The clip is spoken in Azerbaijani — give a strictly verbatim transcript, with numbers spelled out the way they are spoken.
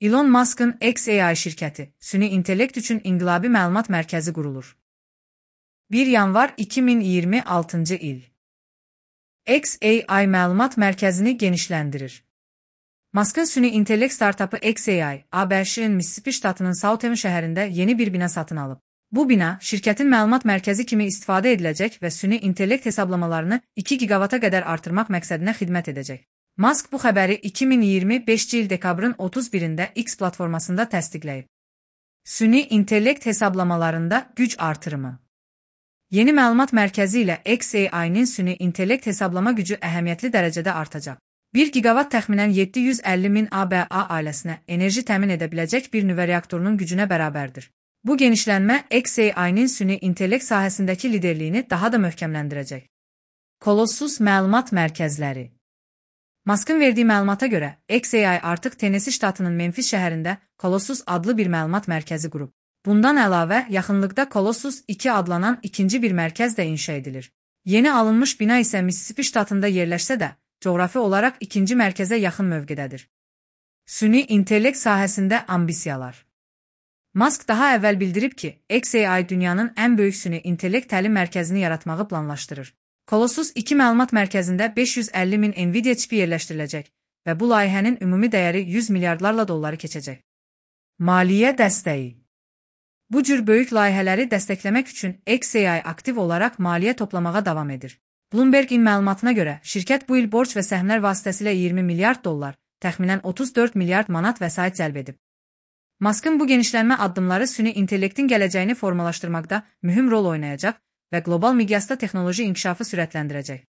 Elon Musk'ın xAI şirkəti, süni intellekt üçün inqilabi məlumat mərkəzi qurulur. bir yanvar iki min iyirmi altıncı il. xAI məlumat mərkəzini genişləndirir. Musk'ın süni intellekt startapı xAI, A B Ş'in Mississippi ştatının Southern şəhərində yeni bir bina satın alıb. Bu bina, şirkətin məlumat mərkəzi kimi istifadə ediləcək və süni intellekt hesablamalarını iki gigavata qədər artırmaq məqsədinə xidmət edəcək. Musk bu xəbəri iki min iyirmi beşinci il dekabrın otuz birində X platformasında təsdiqləyib. Süni intellekt hesablamalarında güc artırımı. Yeni məlumat mərkəzi ilə xAI'nin süni intellekt hesablama gücü əhəmiyyətli dərəcədə artacaq. bir gigavat təxminən yeddi yüz əlli min A B A ailəsinə enerji təmin edə biləcək bir nüvə reaktorunun gücünə bərabərdir. Bu genişlənmə xAI'nin süni intellekt sahəsindəki liderliyini daha da möhkəmləndirəcək. Kolossus məlumat mərkəzləri. Musk'ın verdiyi məlumata görə, xAI artıq Tennessee ştatının Memphis şəhərində Colossus adlı bir məlumat mərkəzi qurub. Bundan əlavə, yaxınlıqda Colossus iki adlanan ikinci bir mərkəz də inşa edilir. Yeni alınmış bina isə Mississippi ştatında yerləşsə də, coğrafi olaraq ikinci mərkəzə yaxın mövqedədir. Süni intellekt sahəsində ambisiyalar. Musk daha əvvəl bildirib ki, xAI dünyanın ən böyük süni intellekt təlim mərkəzini yaratmağı planlaşdırır. Colossus iki məlumat mərkəzində beş yüz əlli min Nvidia çipi yerləşdiriləcək və bu layihənin ümumi dəyəri yüz milyardlarla dolları keçəcək. Maliyyə dəstəyi. Bu cür böyük layihələri dəstəkləmək üçün xAI aktiv olaraq maliyyə toplamağa davam edir. Bloomberg-in məlumatına görə, şirkət bu il borc və səhmlər vasitəsilə iyirmi milyard dollar, təxminən otuz dörd milyard manat vəsait cəlb edib. Musk'ın bu genişlənmə addımları süni intellektin gələcəyini formalaşdırmaqda mühüm rol oynayacaq və qlobal miqyasda texnoloji inkişafı sürətləndirəcək.